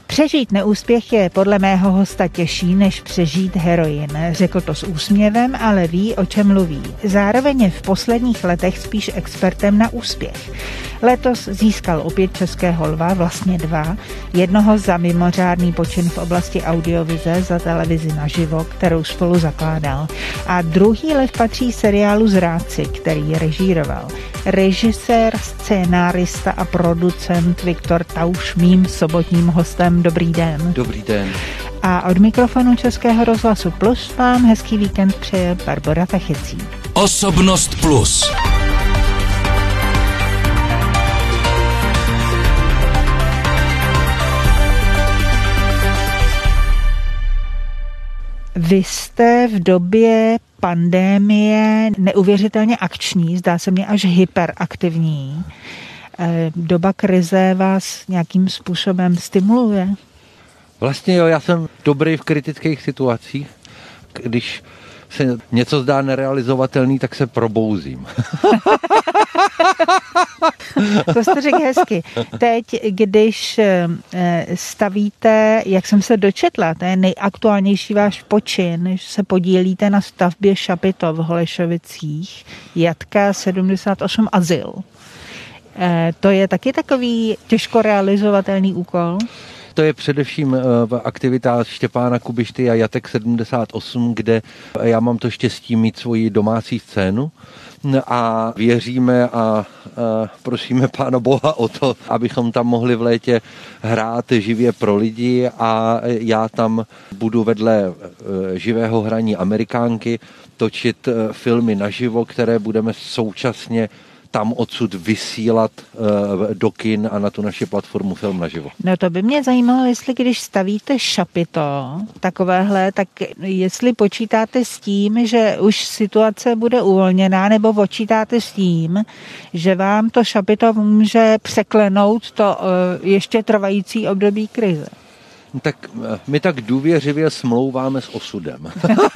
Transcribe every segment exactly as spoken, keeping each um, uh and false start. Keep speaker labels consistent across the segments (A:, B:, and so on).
A: Přežít neúspěch je podle mého hosta těžší, než přežít heroin. Řekl to s úsměvem, ale ví, o čem mluví. Zároveň je v posledních letech spíš expertem na úspěch. Letos získal opět Českého lva, vlastně dva, jednoho za mimořádný počin v oblasti audiovize za televizi naživo, kterou spolu zakládal. A druhý lev patří seriálu Zrádci, který režíroval. Režisér, scénárista a producent Viktor Tauš, mým sobotním hostem. Dobrý den.
B: Dobrý den.
A: A od mikrofonu Českého rozhlasu Plus vám hezký víkend přeje Barbora Tachecí.
C: Osobnost Plus.
A: Vy jste v době pandémie neuvěřitelně akční, zdá se mně až hyperaktivní. Doba krize vás nějakým způsobem stimuluje?
B: Vlastně jo, já jsem dobrý v kritických situacích. Když se něco zdá nerealizovatelný, tak se probouzím.
A: To jste řekl hezky. Teď, když stavíte, jak jsem se dočetla, to je nejaktuálnější váš počin, že se podílíte na stavbě šapito v Holešovicích, Jatka sedmdesát osm Azyl. To je taky takový těžko realizovatelný úkol?
B: To je především v aktivitách Štěpána Kubišty a Jatek sedmdesát osm, kde já mám to štěstí mít svoji domácí scénu a věříme a, a prosíme Pána Boha o to, abychom tam mohli v létě hrát živě pro lidi a já tam budu vedle živého hraní Amerikánky točit filmy naživo, které budeme současně tam odsud vysílat uh, do kin a na tu naši platformu Film naživo.
A: No to by mě zajímalo, jestli když stavíte šapito takovéhle, tak jestli počítáte s tím, že už situace bude uvolněná, nebo počítáte s tím, že vám to šapito může překlenout to uh, ještě trvající období krize.
B: Tak my tak důvěřivě smlouváme s osudem.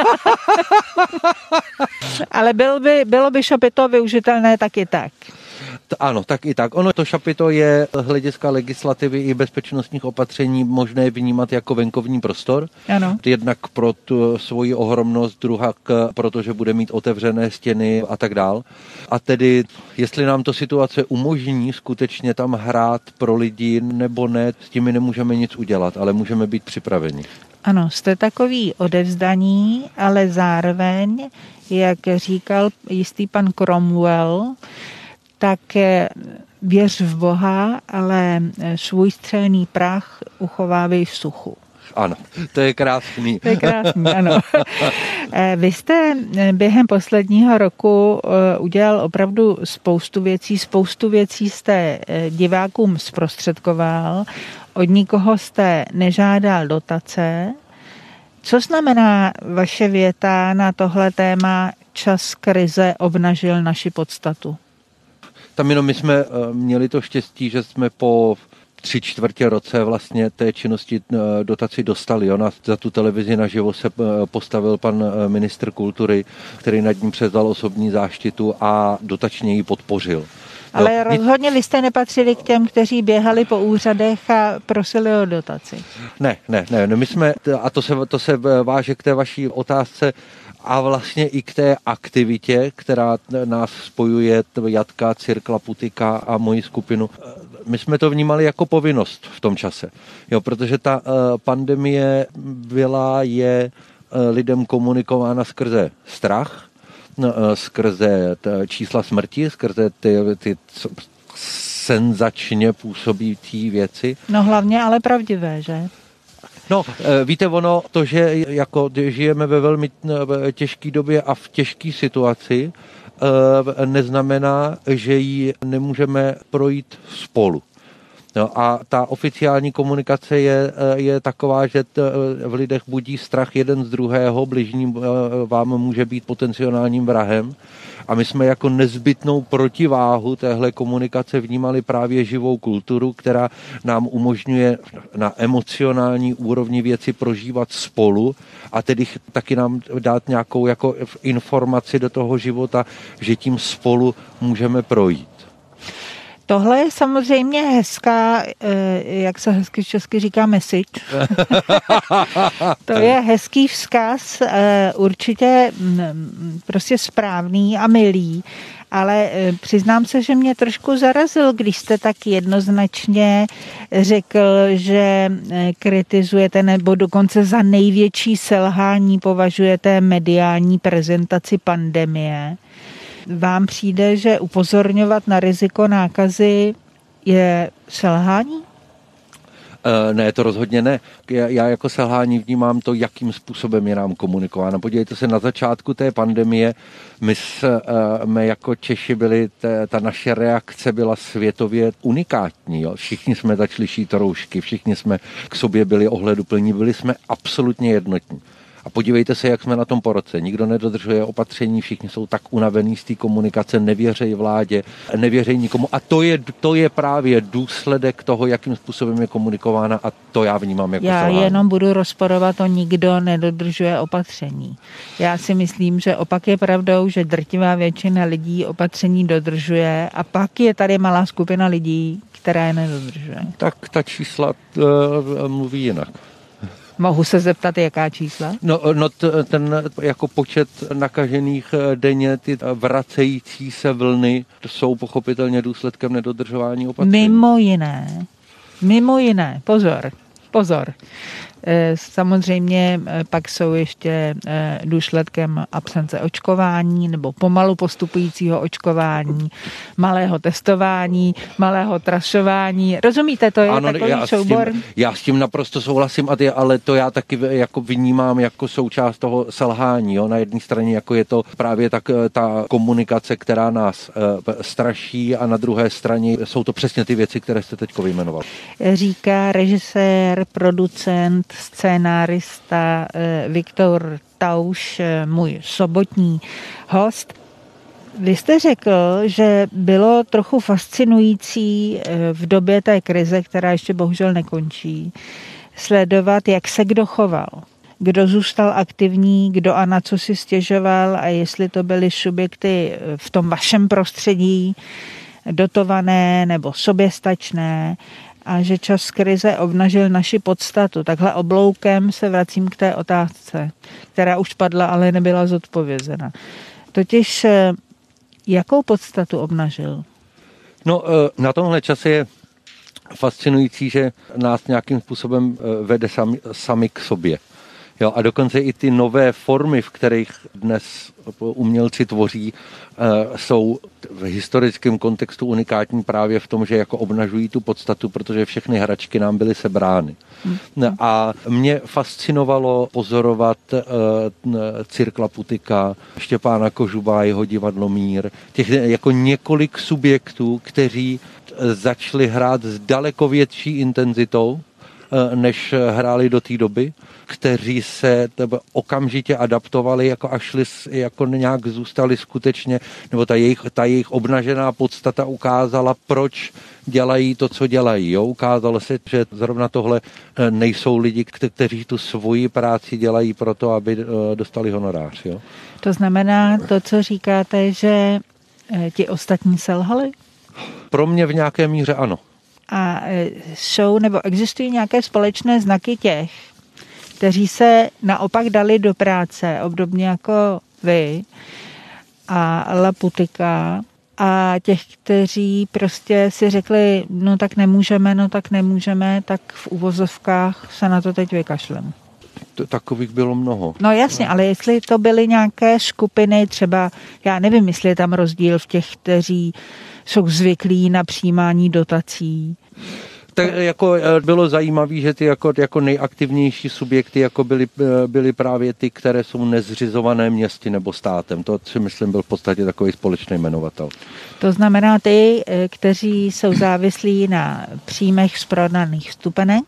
A: Ale byl by, bylo by šapito využitelné tak i tak.
B: Ano, tak i tak. Ono to šapito je z hlediska legislativy i bezpečnostních opatření možné vnímat jako venkovní prostor.
A: Ano.
B: Jednak pro tu svoji ohromnost, druhak, protože bude mít otevřené stěny a tak dál. A tedy, jestli nám to situace umožní skutečně tam hrát pro lidi nebo ne, s tím my nemůžeme nic udělat, ale můžeme být připraveni.
A: Ano, jste takový odevzdaný, ale zároveň, jak říkal jistý pan Cromwell, tak věř v Boha, ale svůj střelný prach uchovávej v suchu.
B: Ano, to je krásný.
A: To je krásný, ano. Vy jste během posledního roku udělal opravdu spoustu věcí, spoustu věcí jste divákům zprostředkoval, od nikoho jste nežádal dotace. Co znamená vaše věta na tohle téma čas krize obnažil naši podstatu?
B: Tam jenom my jsme měli to štěstí, že jsme po tři čtvrtě roce vlastně té činnosti dotaci dostali. Ona za tu televizi naživo se postavil pan ministr kultury, který nad ním převzal osobní záštitu a dotačně ji podpořil.
A: Ale
B: jo.
A: Rozhodně vy jste nepatřili k těm, kteří běhali po úřadech a prosili o dotaci. Ne,
B: ne, ne. No my jsme, a to se, to se váže k té vaší otázce, a vlastně i k té aktivitě, která nás spojuje, Jatka, Cirkla, Putika a moji skupinu. My jsme to vnímali jako povinnost v tom čase, jo, protože ta uh, pandemie byla, je uh, lidem komunikována skrze strach, uh, skrze t, čísla smrti, skrze ty, ty senzačně působící věci.
A: No hlavně ale pravdivé, že?
B: No, víte, ono, to, že jako žijeme ve velmi těžké době a v těžké situaci, neznamená, že ji nemůžeme projít spolu. No a ta oficiální komunikace je, je taková, že t, v lidech budí strach jeden z druhého, bližní vám může být potenciálním vrahem. A my jsme jako nezbytnou protiváhu téhle komunikace vnímali právě živou kulturu, která nám umožňuje na emocionální úrovni věci prožívat spolu a tedy taky nám dát nějakou jako informaci do toho života, že tím spolu můžeme projít.
A: Tohle je samozřejmě hezká, jak se hezky česky říká, message. To je hezký vzkaz, určitě prostě správný a milý, ale přiznám se, že mě trošku zarazil, když jste tak jednoznačně řekl, že kritizujete nebo dokonce za největší selhání považujete mediální prezentaci pandemie. Vám přijde, že upozorňovat na riziko nákazy je selhání?
B: Ne, to rozhodně ne. Já jako selhání vnímám to, jakým způsobem je nám komunikováno. Podívejte se, na začátku té pandemie my jsme jako Češi byli, ta naše reakce byla světově unikátní. Jo. Všichni jsme začali šít roušky, všichni jsme k sobě byli ohleduplní, byli jsme absolutně jednotní. A podívejte se, jak jsme na tom po roce. Nikdo nedodržuje opatření, všichni jsou tak unavení z té komunikace, nevěřejí vládě, nevěřejí nikomu. A to je, to je právě důsledek toho, jakým způsobem je komunikována, a to já vnímám jako
A: Já
B: selhání.
A: jenom budu rozporovat, to nikdo nedodržuje opatření. Já si myslím, že opak je pravdou, že drtivá většina lidí opatření dodržuje a pak je tady malá skupina lidí, která je nedodržuje.
B: Tak ta čísla uh, mluví jinak.
A: Mohu se zeptat, jaká čísla?
B: No, no t, ten jako počet nakažených denně, ty vracející se vlny, jsou pochopitelně důsledkem nedodržování opatření.
A: Mimo jiné, mimo jiné, pozor, pozor. Samozřejmě pak jsou ještě důsledkem absence očkování nebo pomalu postupujícího očkování, malého testování, malého trašování. Rozumíte, to je ano, takový já soubor?
B: S tím, já s tím naprosto souhlasím, ale to já taky jako vnímám jako součást toho selhání. Jo? Na jedné straně jako je to právě tak ta komunikace, která nás straší, a na druhé straně jsou to přesně ty věci, které jste teď vyjmenoval.
A: Říká režisér, producent, scénárista Viktor Tauš, můj sobotní host. Vy jste řekl, že bylo trochu fascinující v době té krize, která ještě bohužel nekončí, sledovat, jak se kdo choval. Kdo zůstal aktivní, kdo a na co si stěžoval, a jestli to byly subjekty v tom vašem prostředí dotované nebo soběstačné, a že čas krize obnažil naši podstatu. Takhle obloukem se vracím k té otázce, která už padla, ale nebyla zodpovězena. Totiž, jakou podstatu obnažil?
B: No, na tomhle čase je fascinující, že nás nějakým způsobem vede sami, sami k sobě. Jo, a dokonce i ty nové formy, v kterých dnes umělci tvoří, jsou v historickém kontextu unikátní právě v tom, že jako obnažují tu podstatu, protože všechny hračky nám byly sebrány. Hmm. A mě fascinovalo pozorovat Cirkla Putika, Štěpána Kožuba, jeho divadlo Mír, těch jako několik subjektů, kteří začali hrát s daleko větší intenzitou, než hráli do té doby, kteří se okamžitě adaptovali jako a šli, jako nějak zůstali skutečně, nebo ta jejich, ta jejich obnažená podstata ukázala, proč dělají to, co dělají. Jo? Ukázalo se, že zrovna tohle nejsou lidi, kteří tu svoji práci dělají proto, aby dostali honorář. Jo?
A: To znamená to, co říkáte, že ti ostatní selhali?
B: Pro mě v nějaké míře ano.
A: A jsou nebo existují nějaké společné znaky těch, kteří se naopak dali do práce, obdobně jako vy a Laputika, a těch, kteří prostě si řekli, no tak nemůžeme, no tak nemůžeme, tak v uvozovkách se na to teď vykašlem.
B: Takových bylo mnoho.
A: No jasně, ale jestli to byly nějaké skupiny, třeba, já nevím, jestli je tam rozdíl v těch, kteří jsou zvyklí na přijímání dotací.
B: Tak jako bylo zajímavé, že ty jako, jako nejaktivnější subjekty jako byly, byly právě ty, které jsou nezřizované městy nebo státem. To si myslím byl v podstatě takový společný jmenovatel.
A: To znamená ty, kteří jsou závislí na příjmech z prodaných vstupenek,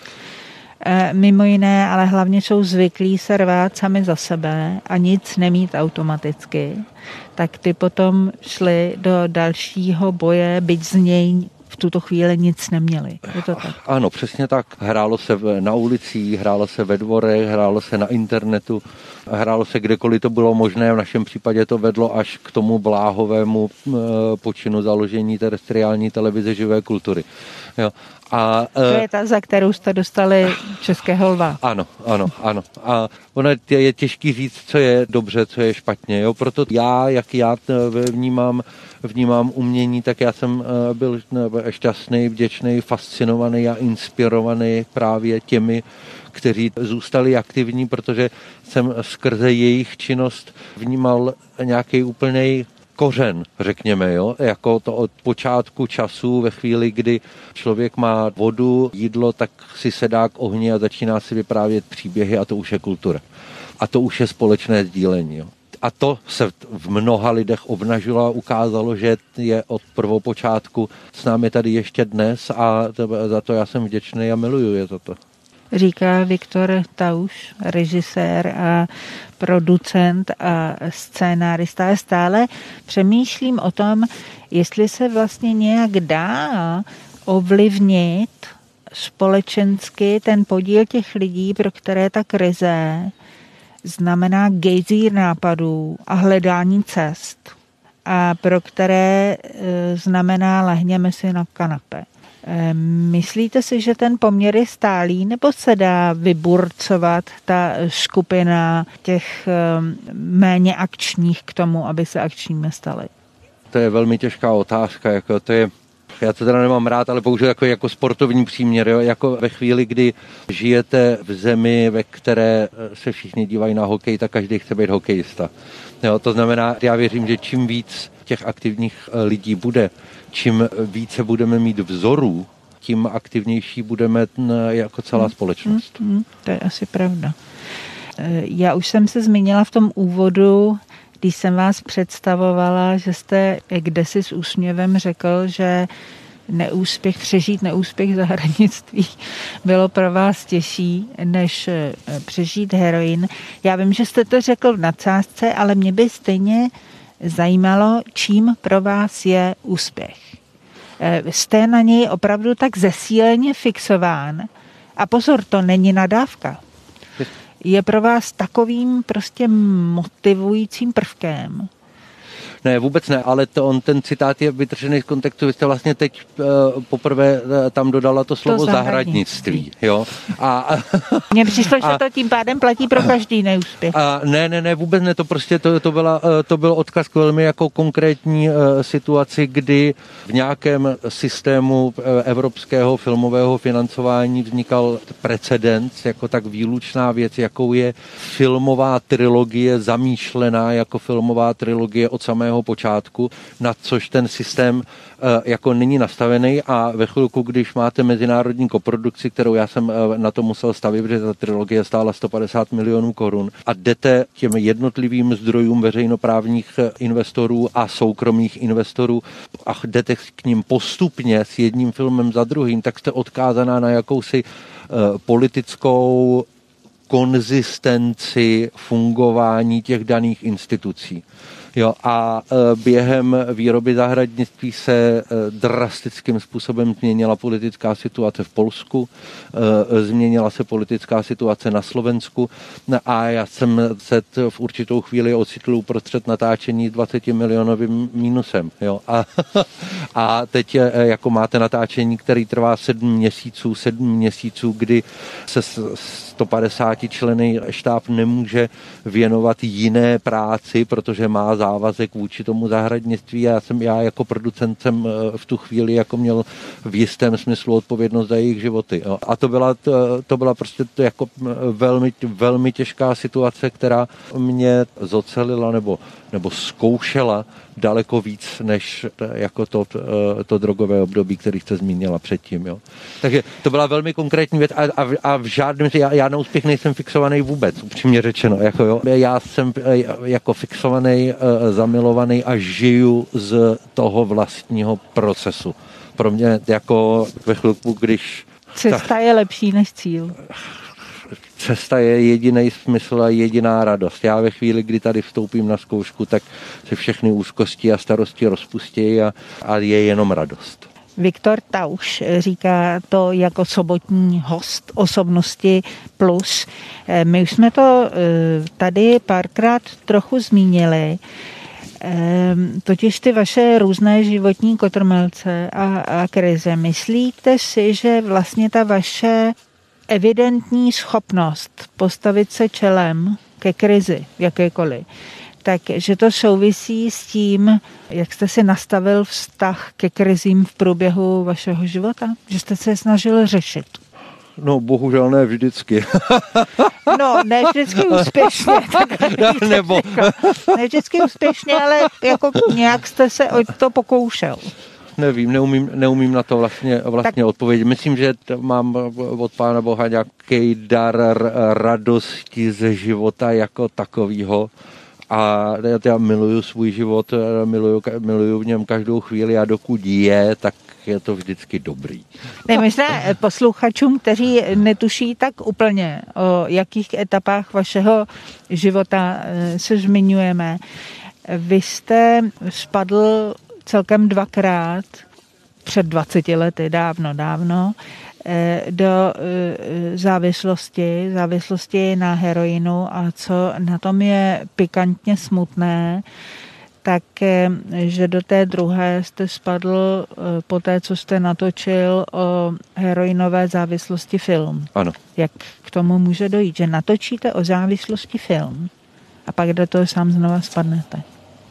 A: mimo jiné, ale hlavně jsou zvyklí se rvát sami za sebe a nic nemít automaticky, tak ty potom šli do dalšího boje, byť z něj v tuto chvíli nic neměli. Je to tak?
B: Ano, přesně tak. Hrálo se na ulicích, hrálo se ve dvorech, hrálo se na internetu, hrálo se kdekoliv to bylo možné. V našem případě to vedlo až k tomu bláhovému počinu založení terestriální televize živé kultury. Jo. A,
A: to je ta, za kterou jste dostali Českého lva.
B: Ano, ano, ano. A ono je, je těžký říct, co je dobře, co je špatně. Jo? Proto já, jak já vnímám, vnímám umění, tak já jsem byl šťastný, vděčný, fascinovaný a inspirovaný právě těmi, kteří zůstali aktivní, protože jsem skrze jejich činnost vnímal nějaký úplnej kořen, řekněme, jo, jako to od počátku času, ve chvíli, kdy člověk má vodu, jídlo, tak si sedá k ohni a začíná si vyprávět příběhy a to už je kultura. A to už je společné sdílení, jo. A to se v mnoha lidech obnažilo a ukázalo, že je od prvopočátku s námi tady ještě dnes a za to já jsem vděčný a miluju je za to.
A: Říká Viktor Tauš, režisér a producent a scénárista. Já stále přemýšlím o tom, jestli se vlastně nějak dá ovlivnit společensky ten podíl těch lidí, pro které ta krize znamená gejzír nápadů a hledání cest a pro které znamená lehněme si na kanapé. Myslíte si, že ten poměr je stálý, nebo se dá vyburcovat ta skupina těch méně akčních k tomu, aby se akčními staly?
B: To je velmi těžká otázka. Jako to je, já to teda nemám rád, ale použiju jako, jako sportovní příměr. Jo? Jako ve chvíli, kdy žijete v zemi, ve které se všichni dívají na hokej, tak každý chce být hokejista. Jo? To znamená, já věřím, že čím víc těch aktivních lidí bude, čím více budeme mít vzorů, tím aktivnější budeme jako celá společnost.
A: Mm, mm, to je asi pravda. Já už jsem se zmínila v tom úvodu, když jsem vás představovala, že jste kdesi s úsměvem řekl, že neúspěch, přežít neúspěch zahradnictví bylo pro vás těžší, než přežít heroin. Já vím, že jste to řekl v nadsázce, ale mě by stejně zajímalo, čím pro vás je úspěch. Jste na něj opravdu tak zesíleně fixován. A pozor, to není nadávka. Je pro vás takovým prostě motivujícím prvkem.
B: Ne, vůbec ne, ale to on, ten citát je vytržený z kontextu. Vy jste vlastně teď uh, poprvé uh, tam dodala to slovo to zahradnictví. Jo? A,
A: Mně přišlo, a, že to tím pádem platí pro každý neúspěch.
B: A ne, ne, ne, vůbec ne, to prostě to, to, byla, uh, to byl odkaz k velmi jako konkrétní uh, situaci, kdy v nějakém systému uh, evropského filmového financování vznikal precedens, jako tak výlučná věc, jakou je filmová trilogie zamýšlená jako filmová trilogie od samého počátku, na což ten systém jako není nastavený a ve chvilku, když máte mezinárodní koprodukci, kterou já jsem na to musel stavit, protože ta trilogie stála sto padesát milionů korun a jdete těm jednotlivým zdrojům veřejnoprávních investorů a soukromých investorů a jdete k ním postupně s jedním filmem za druhým, tak jste odkázaná na jakousi politickou konzistenci fungování těch daných institucí. Jo, a e, během výroby zahradnictví se e, drastickým způsobem změnila politická situace v Polsku, e, změnila se politická situace na Slovensku a já jsem se t, v určitou chvíli ocitl uprostřed natáčení dvacetimilionovým mínusem. Jo, a, a teď e, jako máte natáčení, který trvá sedm měsíců, sedm měsíců, kdy se sto padesáti členy štáb nemůže věnovat jiné práci, protože má závazek vůči tomu zahradnictví a já jsem já jako producent jsem v tu chvíli jako měl v jistém smyslu odpovědnost za jejich životy. Jo. A to byla, to, to byla prostě to jako velmi, velmi těžká situace, která mě zocelila nebo, nebo zkoušela daleko víc, než jako to, to drogové období, který jste zmínila předtím. Jo. Takže to byla velmi konkrétní věc a, a, a v žádném, já, já na úspěch nejsem fixovaný vůbec, upřímně řečeno. Jako, jo. Já jsem jako fixovaný, zamilovaný a žiju z toho vlastního procesu. Pro mě jako ve chvilku, když...
A: Cesta ta, je lepší než cíl.
B: Cesta je jediný smysl a jediná radost. Já ve chvíli, kdy tady vstoupím na zkoušku, tak se všechny úzkosti a starosti rozpustí a, a je jenom radost.
A: Viktor Tauš říká to jako sobotní host Osobnosti plus. My už jsme to tady párkrát trochu zmínili, totiž ty vaše různé životní kotrmelce a, a krize. Myslíte si, že vlastně ta vaše evidentní schopnost postavit se čelem ke krizi, jakékoliv, takže to souvisí s tím, jak jste si nastavil vztah ke krizím v průběhu vašeho života? Že jste se snažil řešit?
B: No, bohužel ne vždycky.
A: No, ne vždycky úspěšně.
B: Tak Nebo...
A: Ne vždycky úspěšně, ale jako nějak jste se o to pokoušel.
B: Nevím, neumím, neumím na to vlastně, vlastně tak... odpovědět. Myslím, že mám od Pána Boha nějaký dar radosti ze života jako takového. A já miluju svůj život, miluju, miluju v něm každou chvíli a dokud je, tak je to vždycky dobrý.
A: Ne, možná posluchačům, kteří netuší tak úplně, o jakých etapách vašeho života se zmiňujeme. Vy jste spadl celkem dvakrát před dvaceti lety, dávno, dávno, do závislosti, závislosti na heroinu, a co na tom je pikantně smutné, tak, že do té druhé jste spadl po té, co jste natočil o heroinové závislosti film.
B: Ano.
A: Jak k tomu může dojít, že natočíte o závislosti film a pak do toho sám znova spadnete?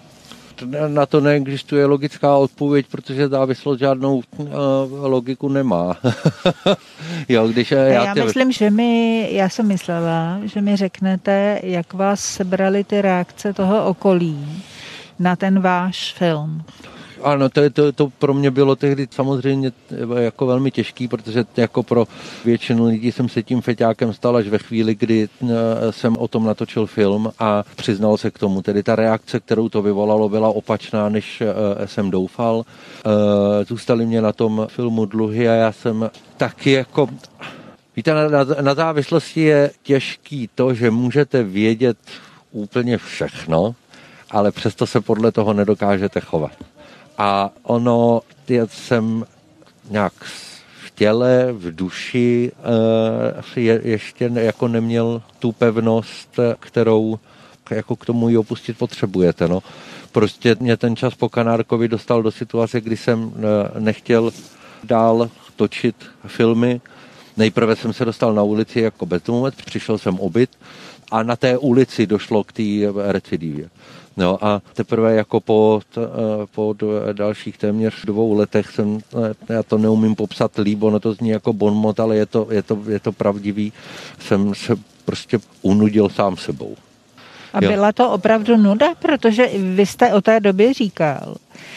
B: Na to neexistuje logická odpověď, protože závislost žádnou uh, logiku nemá. Jo, když já,
A: já
B: ty...
A: myslím, že mi, já jsem myslela, že mi řeknete, jak vás sebrali ty reakce toho okolí na ten váš film.
B: Ano, to, to, to pro mě bylo tehdy samozřejmě jako velmi těžký, protože jako pro většinu lidí jsem se tím feťákem stal až ve chvíli, kdy jsem o tom natočil film a přiznal se k tomu. Tedy ta reakce, kterou to vyvolalo, byla opačná, než jsem doufal. Zůstaly mě na tom filmu dluhy a já jsem taky jako... Víte, na, na, na závislosti je těžký to, že můžete vědět úplně všechno, ale přesto se podle toho nedokážete chovat. A ono, já jsem nějak v těle, v duši je, ještě jako neměl tu pevnost, kterou jako k tomu ji opustit potřebujete. No. Prostě mě ten čas po Kanárkovi dostal do situace, kdy jsem nechtěl dál točit filmy. Nejprve jsem se dostal na ulici jako bezdomovec, přišel jsem o byt a na té ulici došlo k té recidivě. No a teprve jako po, po dalších téměř dvou letech jsem, já to neumím popsat líp, ono to zní jako bonmot, ale je to, je to, je to pravdivý, jsem se prostě unudil sám sebou.
A: A jo. Byla to opravdu nuda, protože vy jste o té době říkal,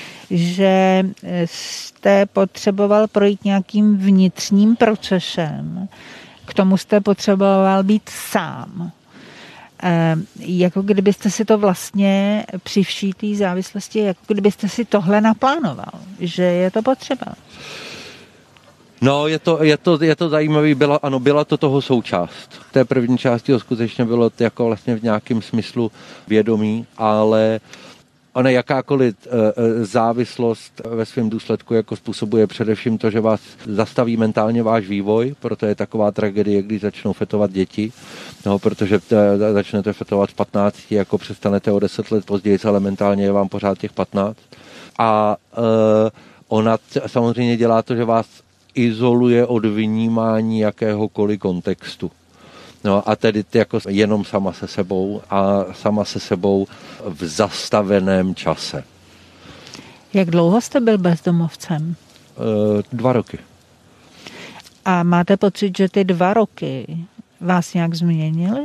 A: že jste potřeboval projít nějakým vnitřním procesem, k tomu jste potřeboval být sám. E, jako kdybyste si to vlastně při vší té závislosti, jako kdybyste si tohle naplánoval, že je to potřeba.
B: No, je to, je to, je to zajímavý, byla, ano, byla to toho součást. V té první části to skutečně bylo jako vlastně v nějakém smyslu vědomí, ale ona jakákoliv e, závislost ve svém důsledku jako způsobuje především to, že vás zastaví mentálně váš vývoj, proto je taková tragédie, když začnou fetovat děti, no, protože e, začnete fetovat v patnácti, jako přestanete o deset let později, ale mentálně je vám pořád těch patnáct. A e, ona t, samozřejmě dělá to, že vás izoluje od vnímání jakéhokoliv kontextu. No a tedy jako jenom sama se sebou a sama se sebou v zastaveném čase.
A: Jak dlouho jste byl bezdomovcem?
B: E, dva roky.
A: A máte pocit, že ty dva roky vás nějak změnily?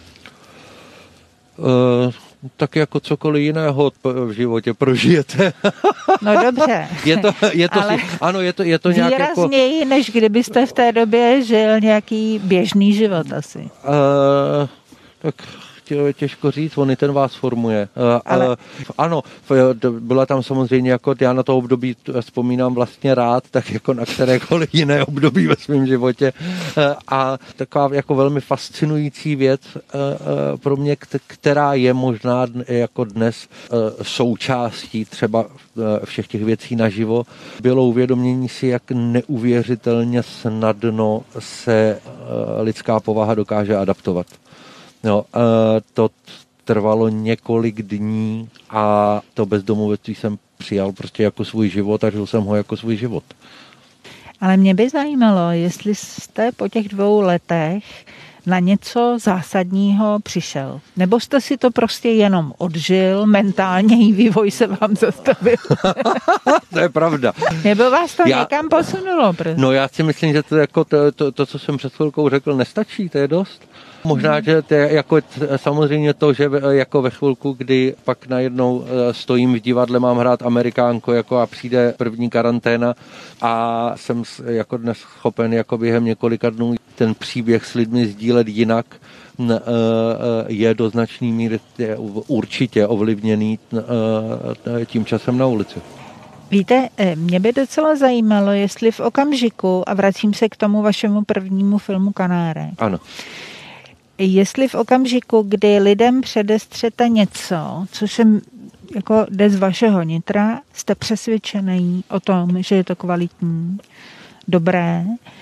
B: E, tak jako cokoliv jiného v životě prožijete.
A: No dobře.
B: Je to, je to, ale ano, je to, je to nějak jako...
A: výrazněji, než kdybyste v té době žil nějaký běžný život asi.
B: Uh, tak těžko říct, on i ten vás formuje.
A: Ale...
B: Ano, byla tam samozřejmě, jako já na to období vzpomínám vlastně rád, tak jako na kterékoliv jiné období ve svém životě. A taková jako velmi fascinující věc pro mě, která je možná jako dnes součástí třeba všech těch věcí naživo, bylo uvědomění si, jak neuvěřitelně snadno se lidská povaha dokáže adaptovat. No, to trvalo několik dní a to bezdomovectví jsem přijal prostě jako svůj život a žil jsem ho jako svůj život.
A: Ale mě by zajímalo, jestli jste po těch dvou letech na něco zásadního přišel. Nebo jste si to prostě jenom odžil, mentální vývoj se vám zastavil.
B: To je pravda.
A: Nebo vás to
B: já,
A: někam posunulo? Prostě.
B: No já si myslím, že to, jako to, to, to, co jsem před chvilkou řekl, nestačí, to je dost. Možná, že to je jako samozřejmě to, že jako ve chvilku, kdy pak najednou stojím v divadle, mám hrát Amerikánko jako a přijde první karanténa a jsem jako dnes schopen jako během několika dnů ten příběh s lidmi sdílet jinak, je do značný míry určitě ovlivněný tím časem na ulici.
A: Víte, mě by docela zajímalo, jestli v okamžiku, a vracím se k tomu vašemu prvnímu filmu Kanárek.
B: Ano.
A: Jestli v okamžiku, kdy lidem předestřete něco, co se jako jde z vašeho nitra, jste přesvědčený o tom, že je to kvalitní, dobré,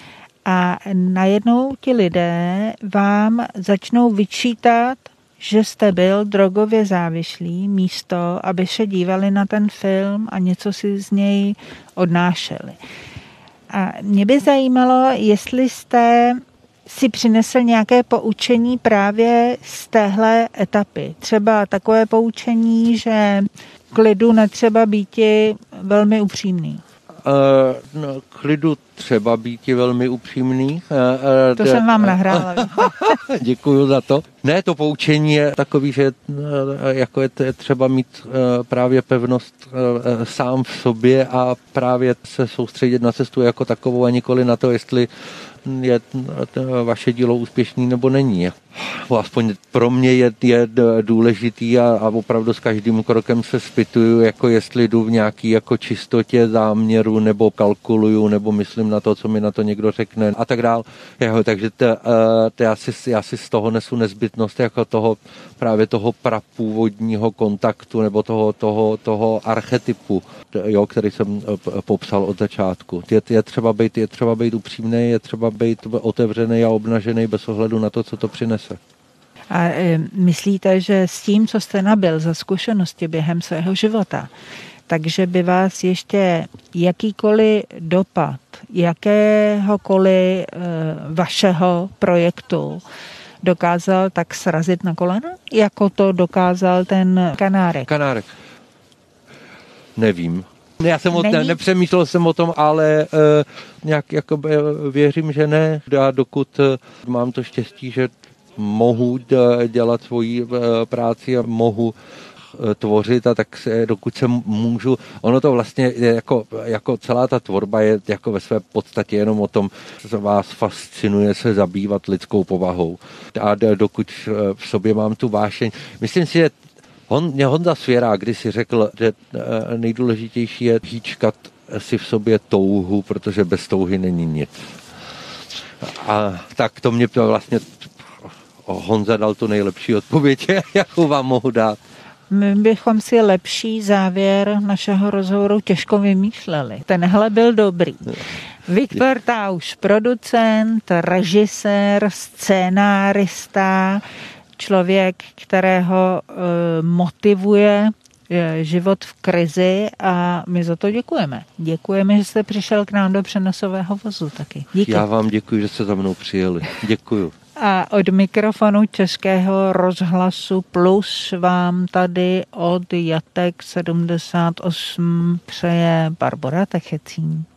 A: a najednou ti lidé vám začnou vyčítat, že jste byl drogově závislý, místo, aby se dívali na ten film a něco si z něj odnášeli. A mě by zajímalo, jestli jste si přinesl nějaké poučení právě z téhle etapy. Třeba takové poučení, že k lidu netřeba býti velmi upřímný.
B: Uh, no, k lidu třeba býti velmi upřímný. Uh,
A: to uh, jsem vám nahrála.
B: Děkuju za to. Ne, to poučení je takový, že uh, jako je třeba mít uh, právě pevnost uh, sám v sobě a právě se soustředit na cestu jako takovou a nikoli na to, jestli je vaše dílo úspěšný nebo není. Aspoň pro mě je, je důležitý a, a opravdu s každým krokem se zpytuju, jako jestli jdu v nějaký jako čistotě záměru nebo kalkuluju nebo myslím na to, co mi na to někdo řekne a tak dál. Jeho, takže to, to já, si, já si z toho nesu nezbytnost jako toho právě toho prapůvodního kontaktu nebo toho, toho, toho archetypu, jo, který jsem popsal od začátku. Je, je třeba být, je třeba být upřímný, je třeba být otevřený a obnažený bez ohledu na to, co to přinese.
A: A e, myslíte, že s tím, co jste nabyl za zkušenosti během svého života, takže by vás ještě jakýkoliv dopad, jakéhokoliv e, vašeho projektu dokázal tak srazit na kolena, jako to dokázal ten Kanárek?
B: Kanárek. Nevím. Já jsem o, ne, nepřemýšlel jsem o tom, ale e, nějak jako věřím, že ne. Já dokud mám to štěstí, že mohu dělat svoji práci a mohu tvořit a tak se, dokud se můžu, ono to vlastně je jako, jako celá ta tvorba je jako ve své podstatě jenom o tom, že vás fascinuje se zabývat lidskou povahou a dokud v sobě mám tu vášeň. Myslím si, že Hon, mě Honza Svěrák kdysi řekl, že nejdůležitější je hýčkat si v sobě touhu, protože bez touhy není nic. A tak to mě vlastně Honza dal tu nejlepší odpověď, jakou vám mohu dát.
A: My bychom si lepší závěr našeho rozhovoru těžko vymýšleli. Tenhle byl dobrý. Viktor Tauš, producent, režisér, scénárista, člověk, kterého e, motivuje e, život v krizi a my za to děkujeme. Děkujeme, že jste přišel k nám do přenosového vozu taky. Díky.
B: Já vám děkuji, že jste za mnou přijeli. Děkuju.
A: A od mikrofonu Českého rozhlasu Plus vám tady od Jatek sedmdesát osm přeje Barbora Techecín.